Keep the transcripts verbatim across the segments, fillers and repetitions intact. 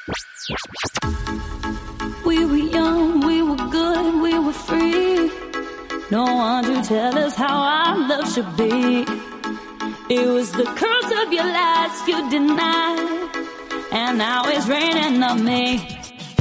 We were young, we were good, we were free. No one to tell us how our love should be. It was the curse of your lies you denied, and now it's raining on me.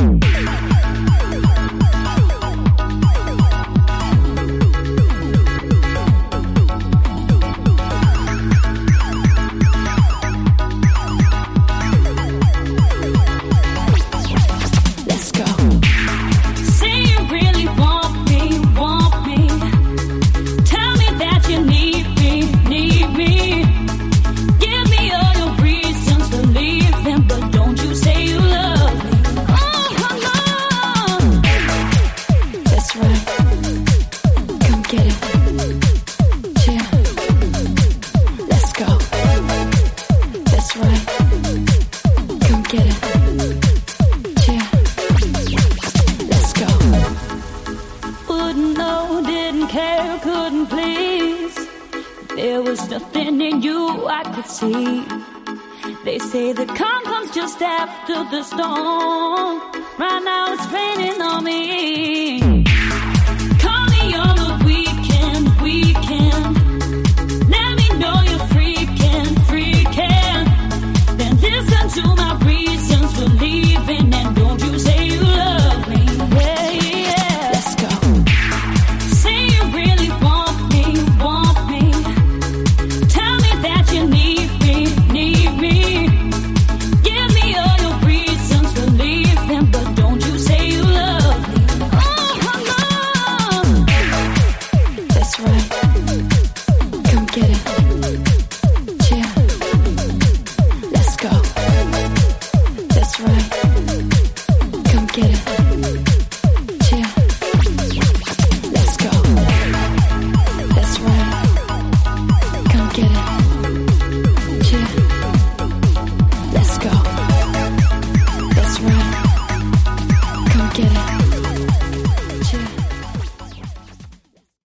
See, they say the calm comes just after the storm. Right now it's raining on me.